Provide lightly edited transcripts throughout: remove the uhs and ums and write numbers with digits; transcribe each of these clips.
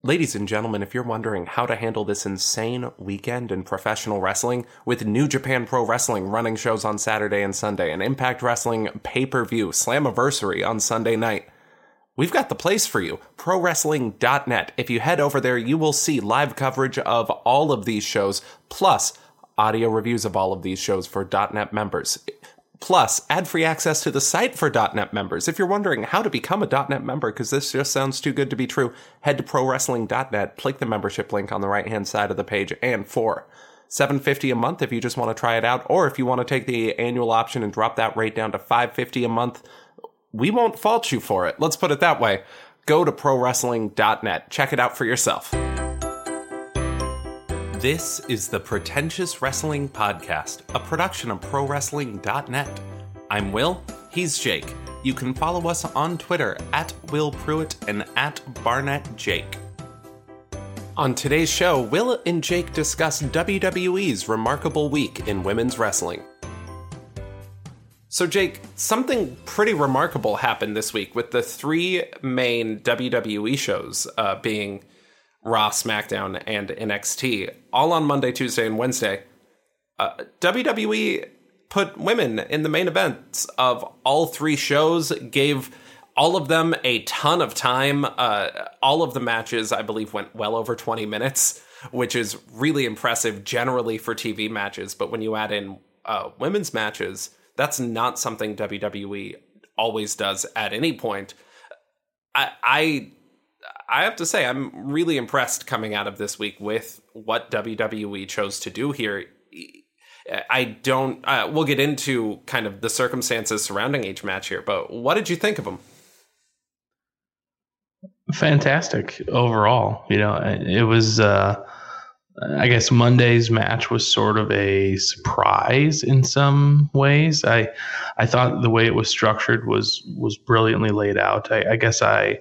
Ladies and gentlemen, if you're wondering how to handle this insane weekend in professional wrestling, with New Japan Pro Wrestling running shows on Saturday and Sunday, and Impact Wrestling pay-per-view Slammiversary on Sunday night, we've got the place for you, ProWrestling.net. If you head over there, you will see live coverage of all of these shows, plus audio reviews of all of these shows for .net members. Plus, ad-free access to the site for .net members. If you're wondering how to become a .net member, because this just sounds too good to be true, head to ProWrestling.net, click the membership link on the right-hand side of the page, and for $7.50 a month if you just want to try it out, or if you want to take the annual option and drop that rate down to $5.50 a month, we won't fault you for it. Let's put it that way. Go to ProWrestling.net. Check it out for yourself. This is the Pretentious Wrestling Podcast, a production of ProWrestling.net. I'm Will, he's Jake. You can follow us on Twitter at Will Pruitt and at BarnettJake. On today's show, Will and Jake discuss WWE's remarkable week in women's wrestling. So Jake, something pretty remarkable happened this week with the three main WWE shows being Raw, SmackDown, and NXT, all on Monday, Tuesday, and Wednesday. WWE put women in the main events of all three shows, gave all of them a ton of time. All of the matches, I believe, went well over 20 minutes, which is really impressive generally for TV matches. But when you add in women's matches, that's not something WWE always does at any point. I have to say, I'm really impressed coming out of this week with what WWE chose to do here. We'll get into kind of the circumstances surrounding each match here, but what did you think of them? Fantastic overall. You know, it was, I guess Monday's match was sort of a surprise in some ways. I thought the way it was structured was brilliantly laid out. I guess I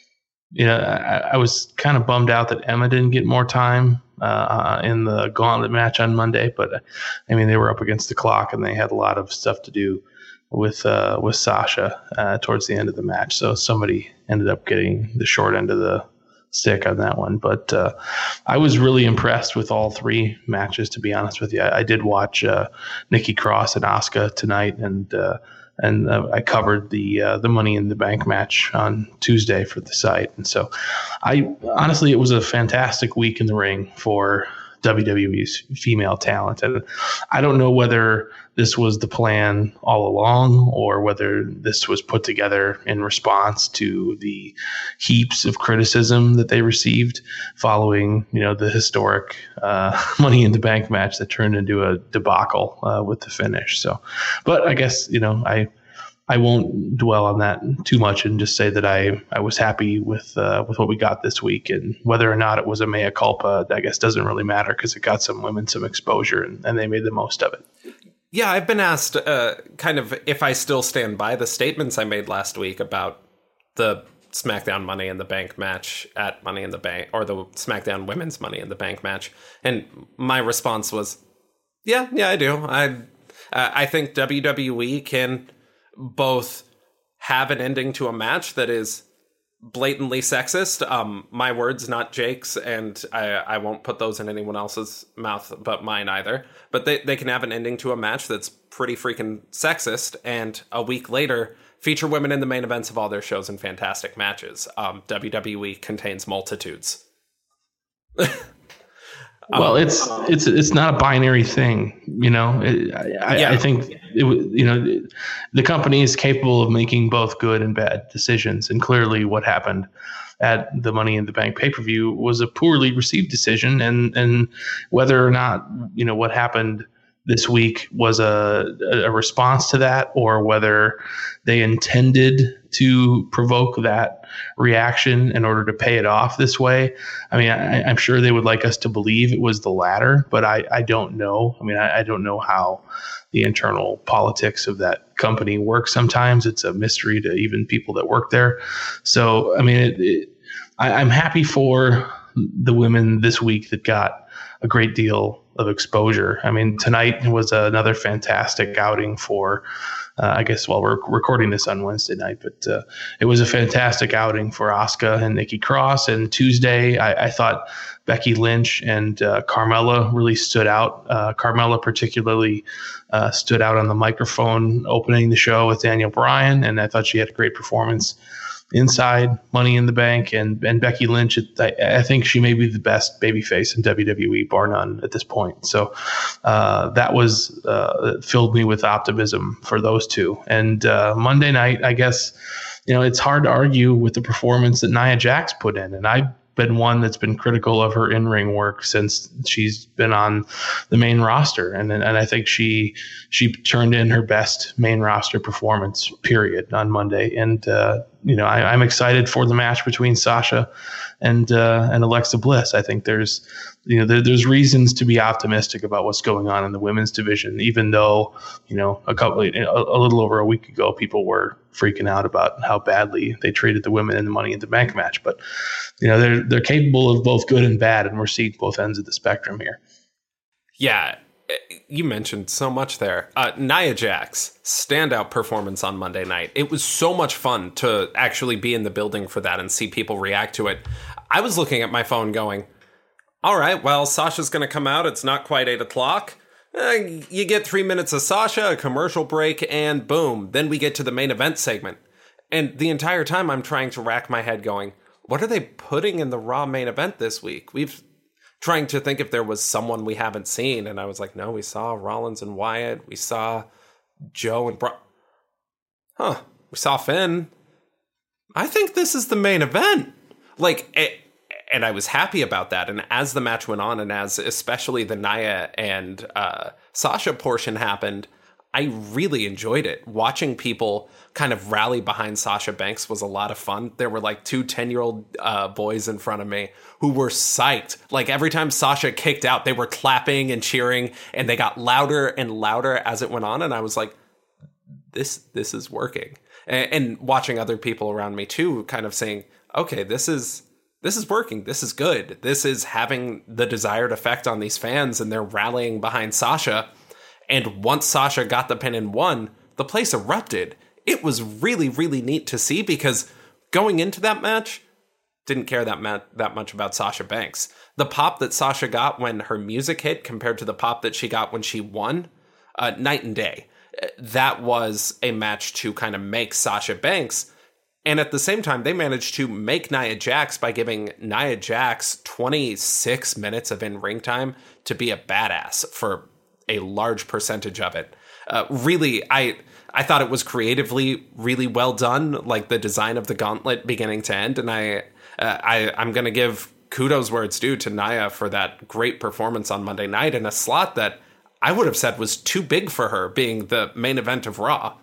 was kind of bummed out that Emma didn't get more time in the gauntlet match on Monday, but I mean, they were up against the clock and they had a lot of stuff to do with Sasha towards the end of the match. So somebody ended up getting the short end of the stick on that one. But I was really impressed with all three matches, to be honest with you. I did watch Nikki Cross and Asuka tonight, and I covered the Money in the Bank match on Tuesday for the site. And so honestly, it was a fantastic week in the ring for WWE's female talent. And I don't know whether this was the plan all along or whether this was put together in response to the heaps of criticism that they received following, the historic Money in the Bank match that turned into a debacle with the finish. So, but I guess, I won't dwell on that too much and just say that I was happy with what we got this week, and whether or not it was a mea culpa, I guess doesn't really matter because it got some women some exposure and they made the most of it. Yeah, I've been asked kind of if I still stand by the statements I made last week about the SmackDown Money in the Bank match at Money in the Bank, or the SmackDown Women's Money in the Bank match, and my response was, yeah, I do. I think WWE can both have an ending to a match that is blatantly sexist. My words, not Jake's, and I won't put those in anyone else's mouth but mine either. But they can have an ending to a match that's pretty freaking sexist, and a week later feature women in the main events of all their shows in fantastic matches. WWE contains multitudes. Well, it's not a binary thing, I think the company is capable of making both good and bad decisions, and clearly what happened at the Money in the Bank pay-per-view was a poorly received decision, and whether or not what happened this week was a response to that, or whether they intended to provoke that reaction in order to pay it off this way. I mean, I'm sure they would like us to believe it was the latter, but I don't know. I mean, I don't know how the internal politics of that company work. Sometimes it's a mystery to even people that work there. So, I mean, I'm happy for the women this week that got a great deal of exposure. I mean, tonight was another fantastic outing for I guess while we're recording this on Wednesday night. But it was a fantastic outing for Asuka and Nikki Cross. And Tuesday, I thought Becky Lynch and Carmella really stood out. Carmella particularly stood out on the microphone opening the show with Daniel Bryan, and I thought she had a great performance inside Money in the Bank. And Becky Lynch, I think she may be the best babyface in WWE, bar none, at this point. So that was filled me with optimism for those two. And Monday night, I guess, it's hard to argue with the performance that Nia Jax put in. And I've been one that's been critical of her in-ring work since she's been on the main roster. And I think she turned in her best main roster performance, period, on Monday. And, I'm excited for the match between Sasha and Alexa Bliss. I think there's reasons to be optimistic about what's going on in the women's division, even though, a little over a week ago, people were freaking out about how badly they treated the women in the Money in the Bank match. But, they're capable of both good and bad, and we're seeing both ends of the spectrum here. Yeah, you mentioned so much there. Nia Jax, standout performance on Monday night. It was so much fun to actually be in the building for that and see people react to it. I was looking at my phone going, all right, well, Sasha's going to come out. It's not quite 8 o'clock. You get 3 minutes of Sasha, a commercial break, and boom. Then we get to the main event segment. And the entire time I'm trying to rack my head going, what are they putting in the Raw main event this week? We've trying to think if there was someone we haven't seen. And I was like, no, we saw Rollins and Wyatt. We saw Joe and we saw Finn. I think this is the main event. And I was happy about that. And as the match went on, and as especially the Nia and Sasha portion happened, I really enjoyed it. Watching people kind of rally behind Sasha Banks was a lot of fun. There were like 2 10-year-old boys in front of me who were psyched. Like every time Sasha kicked out, they were clapping and cheering, and they got louder and louder as it went on. And I was like, this is working. And watching other people around me too, kind of saying, okay, this is working. This is good. This is having the desired effect on these fans, and they're rallying behind Sasha. And once Sasha got the pin and won, the place erupted. It was really, really neat to see, because going into that match, didn't care that much about Sasha Banks. The pop that Sasha got when her music hit compared to the pop that she got when she won, night and day. That was a match to kind of make Sasha Banks. And at the same time, they managed to make Nia Jax by giving Nia Jax 26 minutes of in-ring time to be a badass for a large percentage of it. Really, I thought it was creatively really well done, like the design of the gauntlet beginning to end. And I'm going to give kudos where it's due to Nia for that great performance on Monday night in a slot that I would have said was too big for her, being the main event of Raw.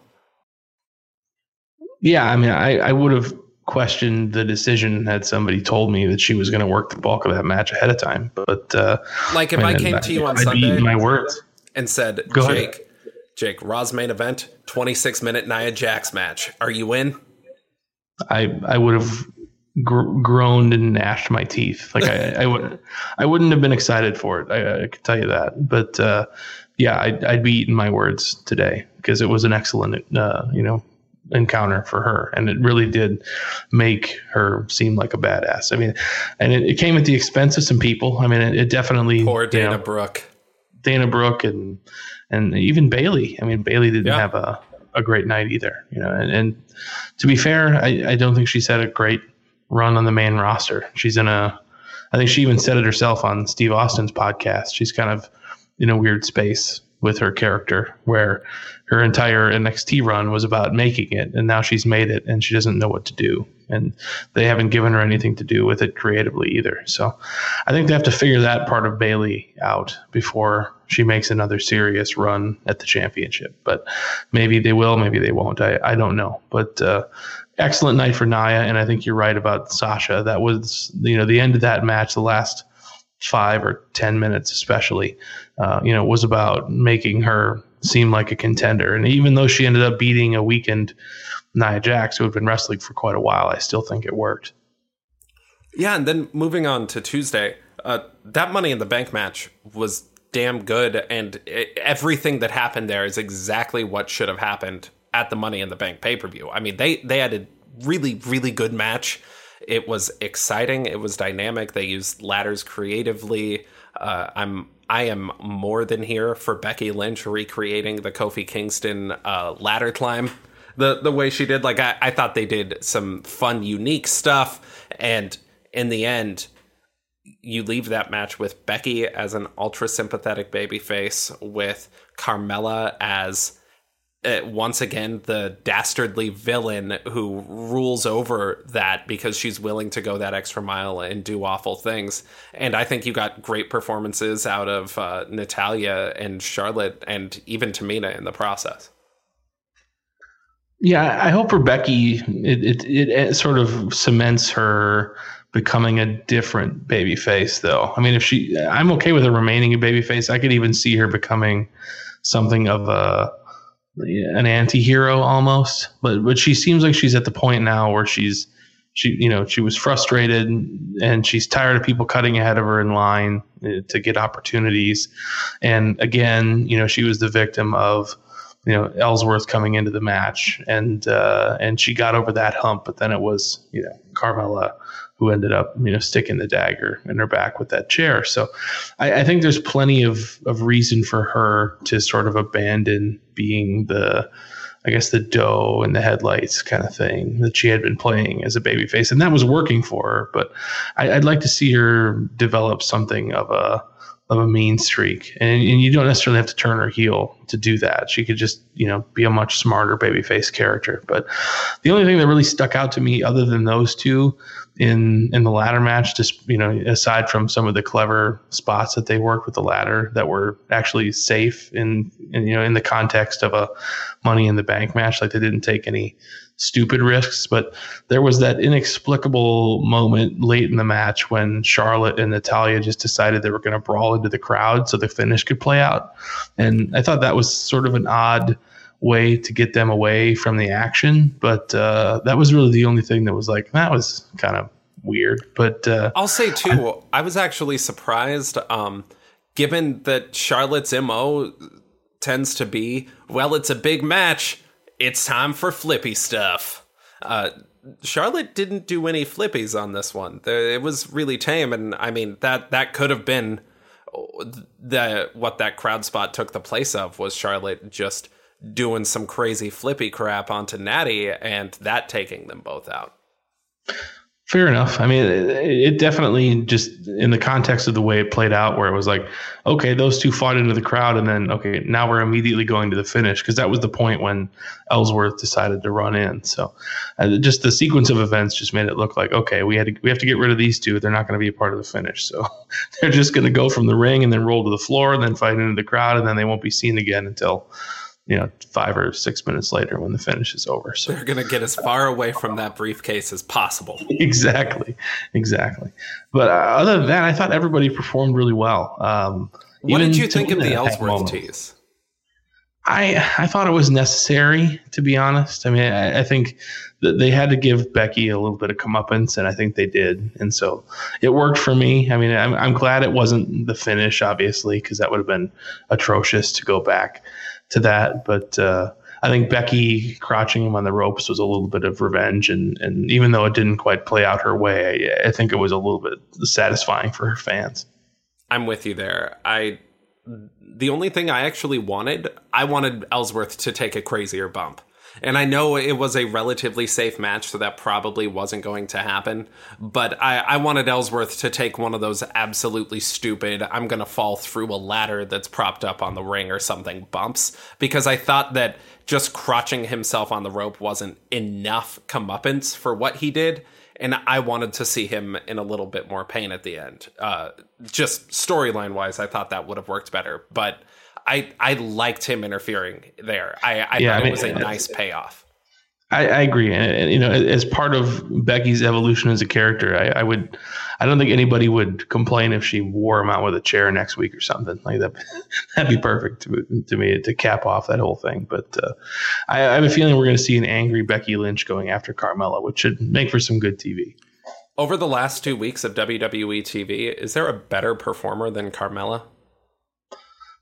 Yeah, I mean, I would have questioned the decision had somebody told me that she was going to work the bulk of that match ahead of time. But if I came to you on Sunday, I'd be eating my words and said, Jake, Raw's main event, 26-minute Nia Jax match. Are you in? I would have groaned and gnashed my teeth. Like I wouldn't have been excited for it. I could tell you that. But yeah, I'd be eating my words today, because it was an excellent, encounter for her, and it really did make her seem like a badass. I mean, and it came at the expense of some people. I mean, it definitely poor Dana Brooke, and even Bayley. I mean, Bayley didn't have a great night either. And to be fair, I don't think she's had a great run on the main roster. I think she even said it herself on Steve Austin's podcast. She's kind of in a weird space with her character, where her entire NXT run was about making it, and now she's made it and she doesn't know what to do, and they haven't given her anything to do with it creatively either. So I think they have to figure that part of Bayley out before she makes another serious run at the championship. But maybe they will, maybe they won't. I don't know. But excellent night for Nia, and I think you're right about Sasha. That was the end of that match, the last 5 or 10 minutes especially, was about making her seem like a contender. And even though she ended up beating a weakened Nia Jax, who had been wrestling for quite a while, I still think it worked. Yeah, and then moving on to Tuesday, that Money in the Bank match was damn good, and everything that happened there is exactly what should have happened at the Money in the Bank pay-per-view. I mean, they had a really, really good match. It was exciting. It was dynamic. They used ladders creatively. I am more than here for Becky Lynch recreating the Kofi Kingston ladder climb the way she did. Like, I thought they did some fun, unique stuff. And in the end, you leave that match with Becky as an ultra sympathetic babyface, with Carmella as once again the dastardly villain who rules over that because she's willing to go that extra mile and do awful things. And I think you got great performances out of Natalya and Charlotte and even Tamina in the process. Yeah, I hope for Becky it sort of cements her becoming a different babyface, though. I mean, I'm okay with her remaining a babyface. I could even see her becoming something of an anti-hero almost, but she seems like she's at the point now where she was frustrated and she's tired of people cutting ahead of her in line to get opportunities. And again, she was the victim of Ellsworth coming into the match, and she got over that hump, but then it was Carmella who ended up sticking the dagger in her back with that chair. So I think there's plenty of reason for her to sort of abandon being the doe in the headlights kind of thing that she had been playing as a babyface, and that was working for her. But I'd like to see her develop something of a mean streak, and you don't necessarily have to turn her heel to do that. She could just be a much smarter babyface character. But the only thing that really stuck out to me, other than those two in the ladder match, just aside from some of the clever spots that they worked with the ladder that were actually safe in the context of a Money in the Bank match, like they didn't take any stupid risks. But there was that inexplicable moment late in the match when Charlotte and Natalya just decided they were going to brawl into the crowd so the finish could play out. And I thought that was sort of an odd way to get them away from the action. But that was really the only thing that was like, that was kind of weird. But I'll say too, I was actually surprised, given that Charlotte's MO tends to be, well, it's a big match, it's time for flippy stuff. Charlotte didn't do any flippies on this one. It was really tame, and I mean that could have been what that crowd spot took the place of, was Charlotte just doing some crazy flippy crap onto Natty and that taking them both out. Fair enough. I mean, it definitely, just in the context of the way it played out, where it was like, okay, those two fought into the crowd, and then, okay, now we're immediately going to the finish, because that was the point when Ellsworth decided to run in. So just the sequence of events just made it look like, okay, we have to get rid of these two. They're not going to be a part of the finish. So they're just going to go from the ring and then roll to the floor and then fight into the crowd, and then they won't be seen again until 5 or 6 minutes later when the finish is over. So they're going to get as far away from that briefcase as possible. Exactly. But other than that, I thought everybody performed really well. What did you think of the Ellsworth tease? I thought it was necessary, to be honest. I mean, I think that they had to give Becky a little bit of comeuppance, and I think they did. And so it worked for me. I mean, I'm glad it wasn't the finish, obviously, because that would have been atrocious to go back to that. But I think Becky crotching him on the ropes was a little bit of revenge, and even though it didn't quite play out her way, I think it was a little bit satisfying for her fans. I'm with you there. The only thing I actually wanted Ellsworth to take a crazier bump. And I know it was a relatively safe match, so that probably wasn't going to happen. But I wanted Ellsworth to take one of those absolutely stupid, I'm going to fall through a ladder that's propped up on the ring or something bumps. Because I thought that just crotching himself on the rope wasn't enough comeuppance for what he did. And I wanted to see him in a little bit more pain at the end. Just storyline wise, I thought that would have worked better. But I liked him interfering there. I thought it was a nice payoff. I agree. And, as part of Becky's evolution as a character, I don't think anybody would complain if she wore him out with a chair next week or something like that. That'd be perfect to me to cap off that whole thing. But I have a feeling we're going to see an angry Becky Lynch going after Carmella, which should make for some good TV. Over the last 2 weeks of WWE TV, is there a better performer than Carmella?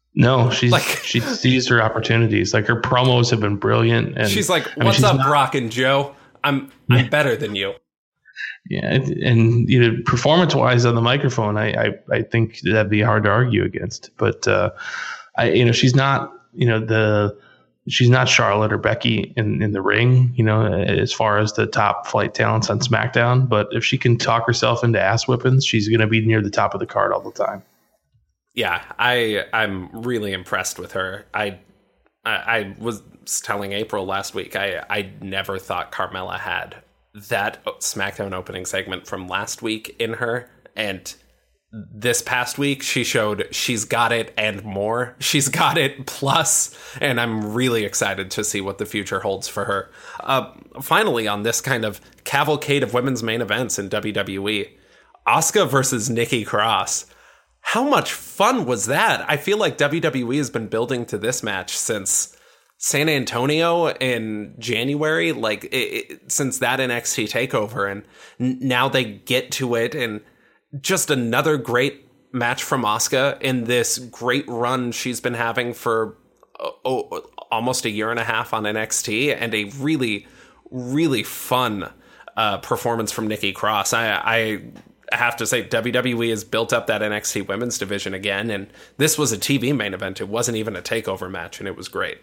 No, she seized her opportunities. Like, her promos have been brilliant, and she's like, "What's up, Brock and Joe? I'm better than you." Yeah, and performance wise on the microphone, I think that'd be hard to argue against. But she's not she's not Charlotte or Becky in the ring, as far as the top flight talents on SmackDown. But if she can talk herself into ass whippings, she's going to be near the top of the card all the time. Yeah, I'm really impressed with her. I was telling April last week, I never thought Carmella had that SmackDown opening segment from last week in her, and this past week she showed she's got it and more. She's got it plus, and I'm really excited to see what the future holds for her. Finally, on this kind of cavalcade of women's main events in WWE, Asuka versus Nikki Cross. How much fun was that? I feel like WWE has been building to this match since San Antonio in January, since that NXT takeover, and now they get to it, and just another great match from Asuka in this great run she's been having for almost a year and a half on NXT, and a really, really fun performance from Nikki Cross. I have to say, WWE has built up that NXT women's division again, and this was a TV main event. It wasn't even a takeover match, and it was great.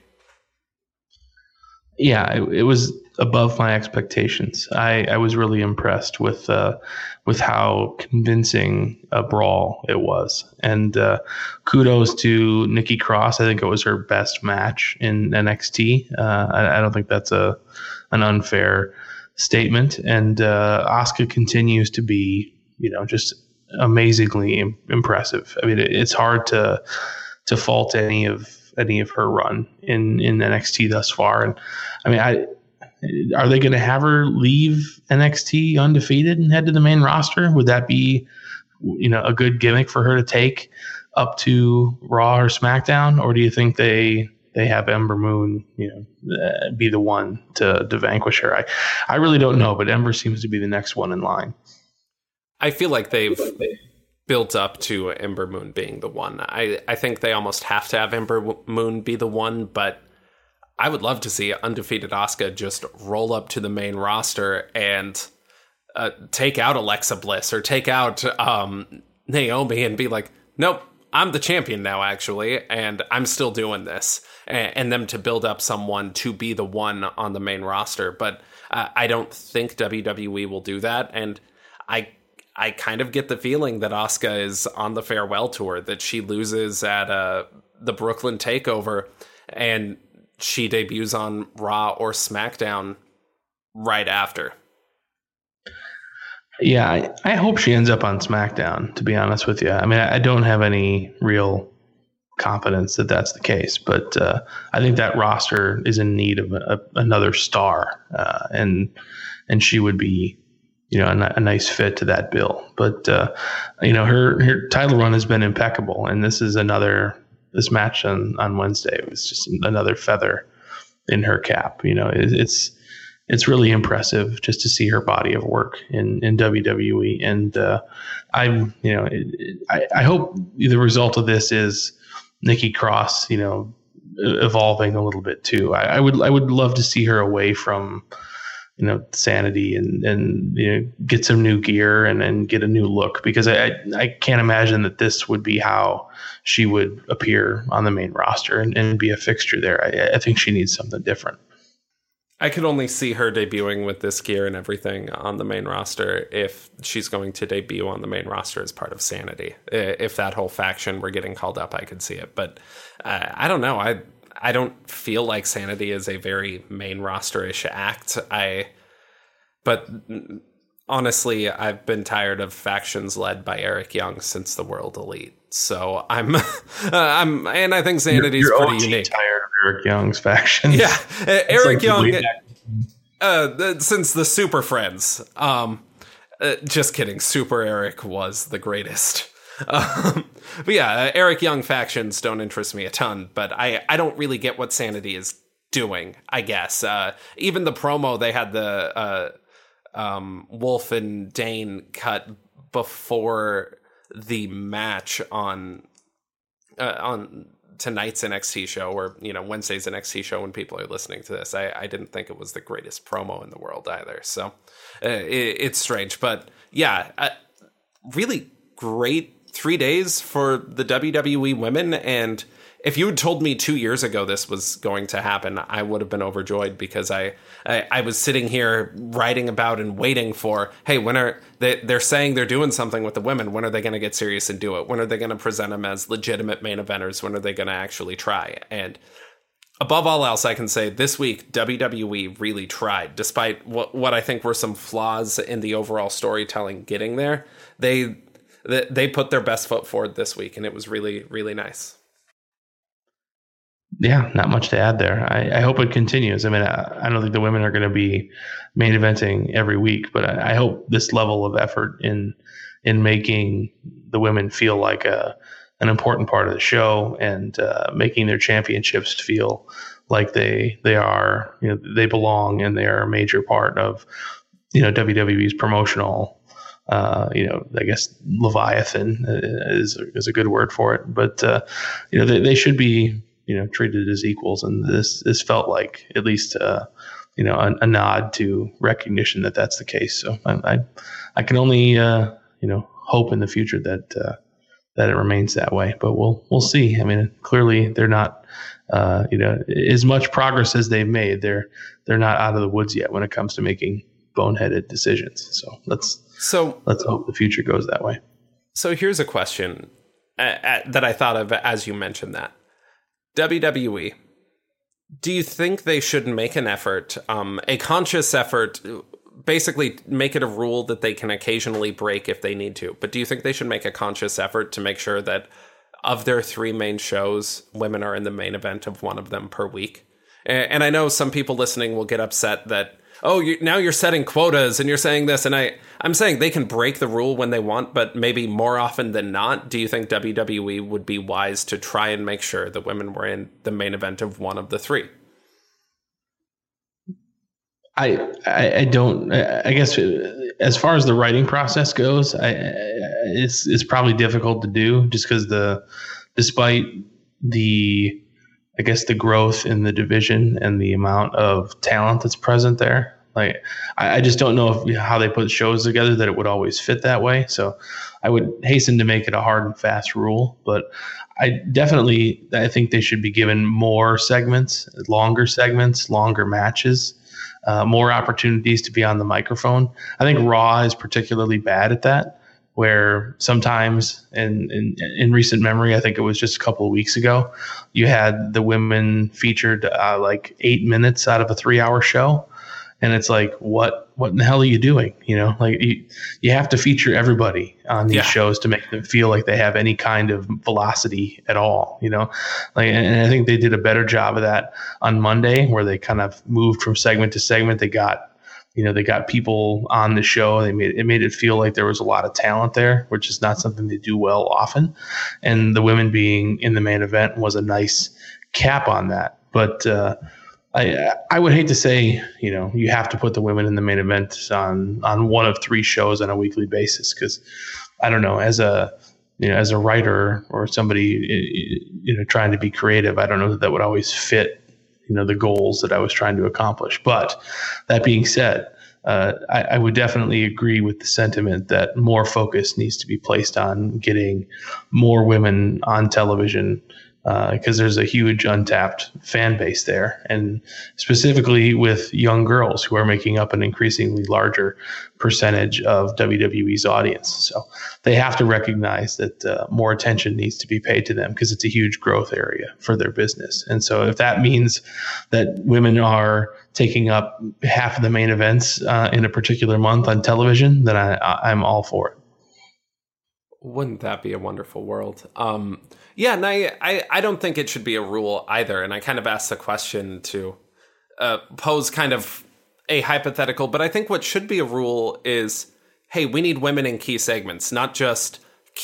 Yeah, it was above my expectations. I was really impressed with how convincing a brawl it was. And kudos to Nikki Cross. I think it was her best match in NXT. I don't think that's an unfair statement. And Asuka continues to be, just amazingly impressive. I mean, it's hard to fault any of her run in NXT thus far. And I mean, are they going to have her leave NXT undefeated and head to the main roster? Would that be, a good gimmick for her to take up to Raw or SmackDown? Or do you think they have Ember Moon, be the one to vanquish her? I really don't know, but Ember seems to be the next one in line. I feel like they've built up to Ember Moon being the one. I think they almost have to have Ember Moon be the one, but I would love to see undefeated Asuka just roll up to the main roster and take out Alexa Bliss or take out Naomi and be like, nope, I'm the champion now, actually, and I'm still doing this. And them to build up someone to be the one on the main roster. But I don't think WWE will do that, and I kind of get the feeling that Asuka is on the farewell tour, that she loses at the Brooklyn Takeover, and she debuts on Raw or SmackDown right after. Yeah, I hope she ends up on SmackDown, to be honest with you. I mean, I don't have any real confidence that that's the case, but I think that roster is in need of another star, and she would be, a nice fit to that bill. But her title run has been impeccable, and this match on Wednesday was just another feather in her cap. It's really impressive just to see her body of work in WWE, and I hope the result of this is Nikki Cross, evolving a little bit too. I would love to see her away from Sanity and get some new gear and get a new look, because I can't imagine that this would be how she would appear on the main roster and be a fixture there. I think she needs something different. I could only see her debuting with this gear and everything on the main roster if she's going to debut on the main roster as part of Sanity. If that whole faction were getting called up, I could see it. But I don't know. I don't feel like Sanity is a very main roster-ish act. But honestly, I've been tired of factions led by Eric Young since the World Elite. So and I think Sanity's pretty unique. Tired of Eric Young's faction. Yeah, Eric Young since the Super Friends. Just kidding. Super Eric was the greatest. But yeah, Eric Young factions don't interest me a ton, but I don't really get what Sanity is doing, I guess. Even the promo they had the Wolf and Dane cut before the match on tonight's NXT show, or Wednesday's NXT show when people are listening to this, I didn't think it was the greatest promo in the world either. So it's strange, but yeah, really great 3 days for the WWE women. And if you had told me 2 years ago this was going to happen, I would have been overjoyed, because I was sitting here writing about and waiting for, hey, when are they're saying they're doing something with the women? When are they going to get serious and do it? When are they going to present them as legitimate main eventers? When are they going to actually try? And above all else, I can say this week, WWE really tried, despite what I think were some flaws in the overall storytelling getting there. They put their best foot forward this week, and it was really, really nice. Yeah, not much to add there. I hope it continues. I mean, I don't think the women are going to be main eventing every week, but I hope this level of effort in making the women feel like an important part of the show, and making their championships feel like they are, they belong, and they are a major part of, WWE's promotional. I guess Leviathan is a good word for it, but they should be treated as equals, and this felt like at least a nod to recognition that that's the case. So I can only hope in the future that it remains that way, but we'll see. I mean, clearly they're not as much progress as they've made. They're not out of the woods yet when it comes to making boneheaded decisions. So let's hope the future goes that way. So here's a question that I thought of as you mentioned that. WWE, do you think they should make an effort, a conscious effort, basically make it a rule that they can occasionally break if they need to, but do you think they should make a conscious effort to make sure that of their 3 main shows, women are in the main event of one of them per week? And I know some people listening will get upset that, now you're setting quotas and you're saying this, and I'm saying they can break the rule when they want, but maybe more often than not, do you think WWE would be wise to try and make sure that women were in the main event of one of the 3? I don't. I guess as far as the writing process goes, it's probably difficult to do, just because despite the growth in the division and the amount of talent that's present there. Like, I just don't know how they put shows together that it would always fit that way. So I would hasten to make it a hard and fast rule, but I think they should be given more segments, longer matches, more opportunities to be on the microphone. I think Raw is particularly bad at that, where sometimes in recent memory, I think it was just a couple of weeks ago, you had the women featured like 8 minutes out of a 3-hour show. And it's like, what in the hell are you doing? Like you have to feature everybody on these shows to make them feel like they have any kind of velocity at all, like, and I think they did a better job of that on Monday, where they kind of moved from segment to segment. They got people on the show. It made it feel like there was a lot of talent there, which is not something they do well often. And the women being in the main event was a nice cap on that. But I would hate to say, you have to put the women in the main event on one of 3 shows on a weekly basis, because I don't know, as a writer or somebody, trying to be creative, I don't know that would always fit, the goals that I was trying to accomplish. But that being said, I would definitely agree with the sentiment that more focus needs to be placed on getting more women on television, because there's a huge untapped fan base there, and specifically with young girls who are making up an increasingly larger percentage of WWE's audience. So they have to recognize that more attention needs to be paid to them, because it's a huge growth area for their business. And so if that means that women are taking up half of the main events in a particular month on television, then I'm all for it. Wouldn't that be a wonderful world? Yeah, and I don't think it should be a rule either. And I kind of asked the question to pose kind of a hypothetical, but I think what should be a rule is, hey, we need women in key segments, not just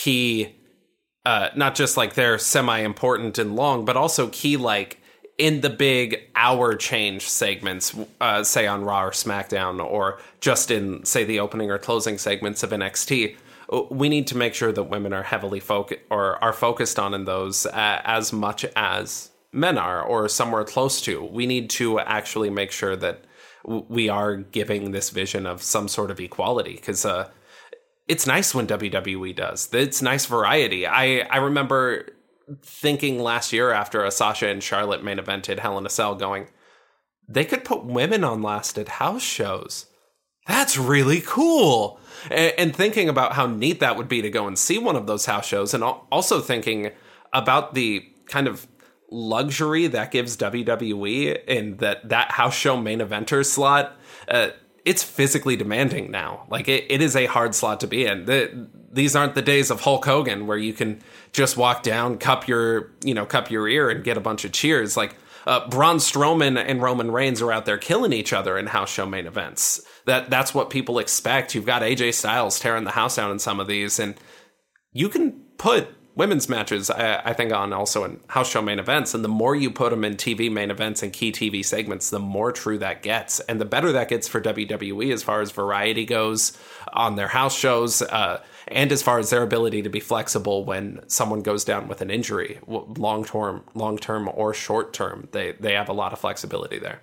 like they're semi-important and long, but also key like in the big hour change segments, say on Raw or SmackDown, or just in, say, the opening or closing segments of NXT. we need to make sure that women are heavily focused on in those as much as men are, or somewhere close to. We need to actually make sure that we are giving this vision of some sort of equality, because it's nice when WWE does. It's nice variety. I remember thinking last year after a Sasha and Charlotte main evented Hell in a Cell, going, they could put women on last at house shows. That's really cool. And thinking about how neat that would be to go and see one of those house shows, and also thinking about the kind of luxury that gives WWE in that house show main eventer slot. It's physically demanding now. Like it is a hard slot to be in. These aren't the days of Hulk Hogan where you can just walk down, cup your ear and get a bunch of cheers. Like Braun Strowman and Roman Reigns are out there killing each other in house show main events. That's what people expect. You've got AJ Styles tearing the house down in some of these, and you can put women's matches, I think, on also in house show main events. And the more you put them in TV main events and key TV segments, the more true that gets. And the better that gets for WWE as far as variety goes on their house shows, and as far as their ability to be flexible when someone goes down with an injury, long-term or short-term. They have a lot of flexibility there.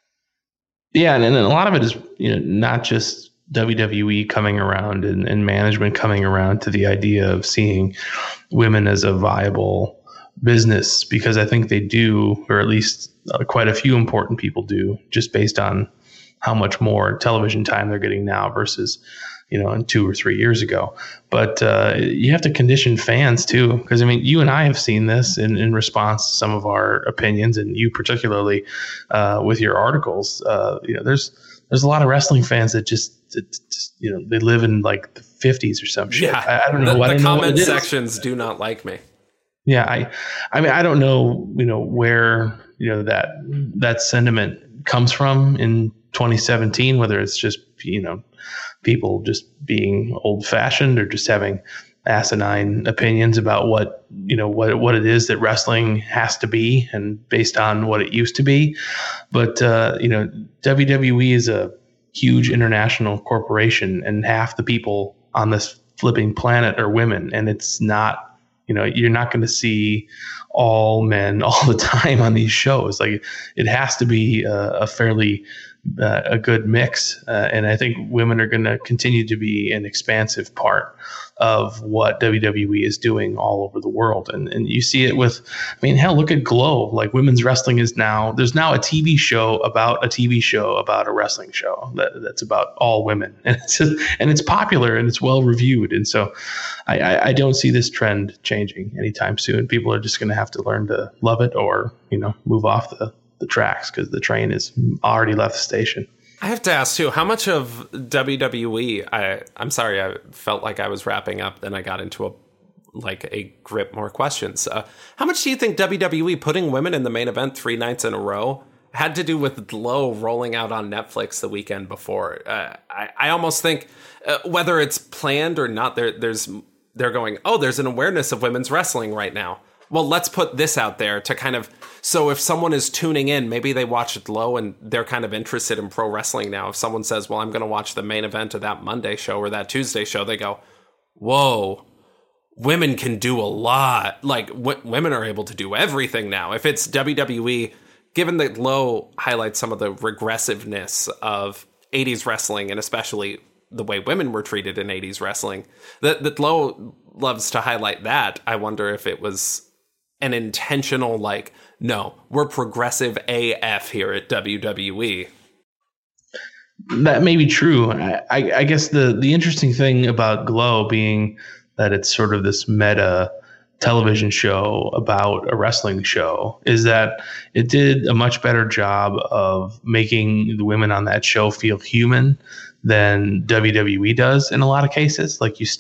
Yeah, and a lot of it is, not just WWE coming around and management coming around to the idea of seeing women as a viable business, because I think they do, or at least quite a few important people do, just based on how much more television time they're getting now versus, in 2 or 3 years ago. But you have to condition fans too, because you and I have seen this in response to some of our opinions, and you particularly with your articles. There's a lot of wrestling fans that just they live in like the 50s or some shit. Yeah, I don't know what the comment sections do not like me. Yeah, I don't know, where that sentiment comes from in 2017, whether it's just people just being old fashioned or just having asinine opinions about what it is that wrestling has to be and based on what it used to be. But WWE is a huge international corporation, and half the people on this flipping planet are women, and it's not, you're not going to see all men all the time on these shows. Like, it has to be a fairly a good mix, and I think women are going to continue to be an expansive part of what WWE is doing all over the world. And you see it with, hell, look at Glow. Like, women's wrestling there's now a TV show about a TV show about a wrestling show that's about all women, and it's popular and it's well reviewed. And so I don't see this trend changing anytime soon. People are just going to have to learn to love it, or move off the tracks, because the train has already left the station. I have to ask too, how much of WWE, I'm sorry, I felt like I was wrapping up, then I got into a grip more questions. How much do you think WWE putting women in the main event 3 nights in a row had to do with Glow rolling out on Netflix the weekend before? I almost think whether it's planned or not, they're going, there's an awareness of women's wrestling right now. Well, let's put this out there to kind of, so if someone is tuning in, maybe they watch Glow and they're kind of interested in pro wrestling now. If someone says, well, I'm going to watch the main event of that Monday show or that Tuesday show, they go, whoa, women can do a lot. Like, women are able to do everything now. If it's WWE, given that Glow highlights some of the regressiveness of 80s wrestling, and especially the way women were treated in 80s wrestling, that Glow loves to highlight that. I wonder if it was an intentional, no, we're progressive AF here at WWE. That may be true. I guess the interesting thing about Glow being that it's sort of this meta television show about a wrestling show is that it did a much better job of making the women on that show feel human than WWE does in a lot of cases.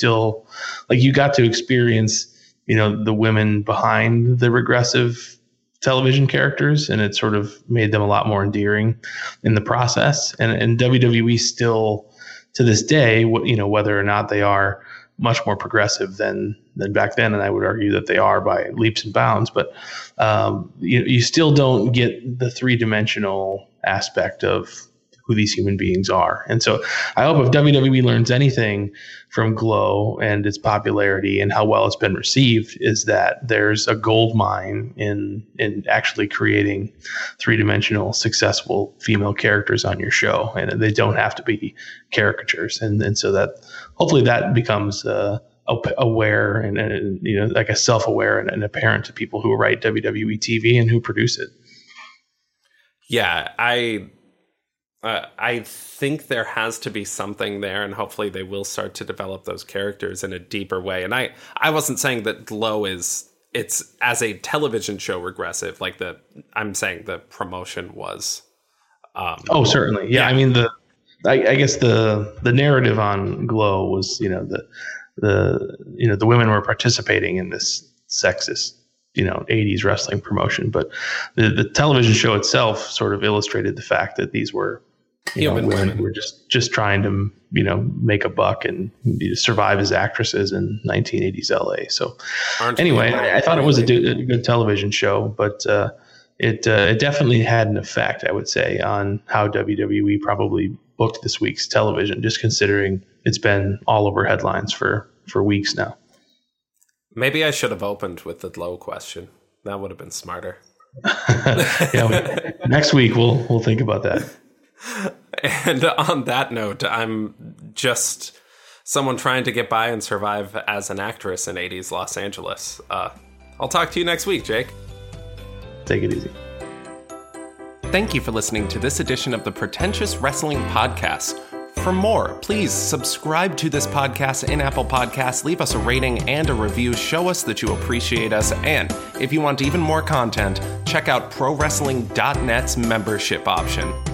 You got to experience the women behind the regressive television characters, and it sort of made them a lot more endearing in the process. And WWE still, to this day, whether or not they are much more progressive than back then, and I would argue that they are by leaps and bounds, but you still don't get the 3-dimensional aspect of who these human beings are. And so I hope if WWE learns anything from Glow and its popularity and how well it's been received, is that there's a gold mine in actually creating three-dimensional, successful female characters on your show. And they don't have to be caricatures. And so that hopefully that becomes aware and like a self-aware and apparent to people who write WWE TV and who produce it. Yeah, I think there has to be something there, and hopefully they will start to develop those characters in a deeper way. And I wasn't saying that Glow it's as a television show regressive, like I'm saying the promotion was. Certainly. Yeah. I mean, I guess the narrative on Glow was, the women were participating in this sexist, 80s wrestling promotion, but the television show itself sort of illustrated the fact that these were human women who were just trying to, make a buck and survive as actresses in 1980s LA. So anyway, I thought it was a good television show, but it definitely had an effect, I would say, on how WWE probably booked this week's television, just considering it's been all over headlines for weeks now. Maybe I should have opened with the Glow question. That would have been smarter. Next week we'll think about that. And on that note, I'm just someone trying to get by and survive as an actress in 80s Los Angeles. I'll talk to you next week, Jake. Take it easy. Thank you for listening to this edition of the Pretentious Wrestling Podcast. For more, please subscribe to this podcast in Apple Podcasts, leave us a rating and a review, show us that you appreciate us, and if you want even more content, check out ProWrestling.net's membership option.